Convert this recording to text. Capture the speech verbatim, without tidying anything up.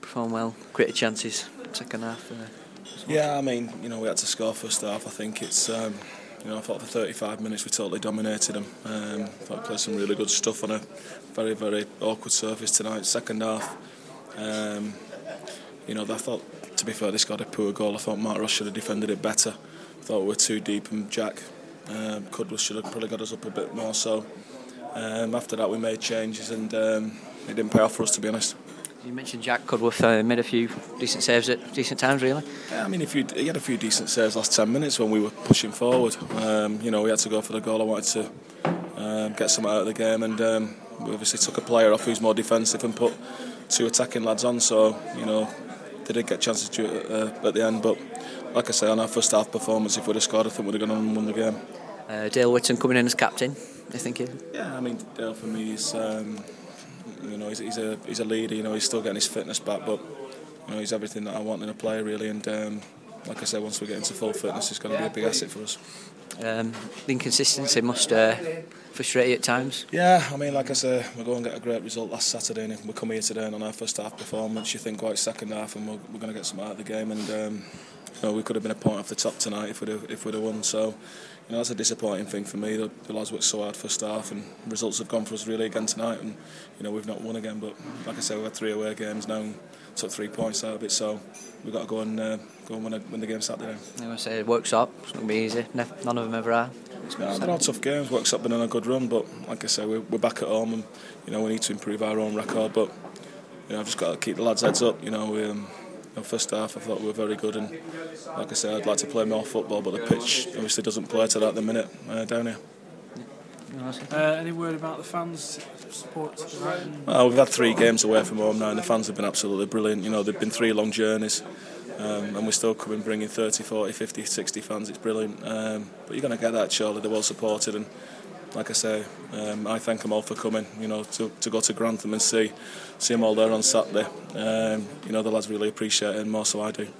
performed well, created chances second half. Uh, yeah, I mean, you know, we had to score first half. I think it's, um, you know, I thought for thirty-five minutes we totally dominated them. Um, I thought we played some really good stuff on a very, very awkward surface tonight. Second half, um, you know, I thought, to be fair, they scored a poor goal. I thought Mark Ross should have defended it better. I thought we were too deep, and Jack um, Cudworth should have probably got us up a bit more. So um, after that we made changes, and um, it didn't pay off for us, to be honest. You mentioned Jack Cudworth uh, made a few decent saves at decent times, really. Yeah, I mean, if you he had a few decent saves last ten minutes when we were pushing forward. Um, you know, we had to go for the goal. I wanted to um, get something out of the game, and um, we obviously took a player off who's more defensive and put two attacking lads on. So, you know, they did get chances to, uh, at the end, but like I say, on our first half performance, if we'd have scored, I think we'd have gone on and won the game. Uh, Dale Whitton coming in as captain, I think. Yeah, I mean, Dale for me is. Um, You know, he's, he's a he's a leader. You know, he's still getting his fitness back, but you know, he's everything that I want in a player, really. And um, like I said, once we get into full fitness, he's going to be a big asset for us. Um, the inconsistency must uh, frustrate you at times. Yeah, I mean, like I say, we go and get a great result last Saturday, and if we come here today and on our first half performance, you think, well, it's second half, and we're, we're going to get something out of the game. And um, you know, we could have been a point off the top tonight if we'd have, if we'd have won. So. You know, that's a disappointing thing for me. The, the lads worked so hard first half, and results have gone for us really again tonight. And you know, we've not won again. But like I said, we've had three away games now and took three points out of it. So we've got to go and uh, go and win, a, win the game Saturday. I want to say, works up. It's not going to be easy. None of them ever are. No, they're all tough games. Works up been on a good run, but like I say, we're, we're back at home, and you know, we need to improve our own record. But you know, I've just got to keep the lads' heads up. You know, we. Um, You know, first half I thought we were very good, and like I said, I'd like to play more football, but the pitch obviously doesn't play to that at the minute uh, down here. Uh, any word about the fans' support? Well, we've had three games away from home now, and the fans have been absolutely brilliant. You know, they've been three long journeys, um, and we're still coming, bringing thirty, forty, fifty, sixty fans. It's brilliant. Um, but you're going to get that, surely. They're well supported, and like I say, um, I thank them all for coming. You know, to, to go to Grantham and see see them all there on Saturday. Um, you know, the lads really appreciate it, and more so I do.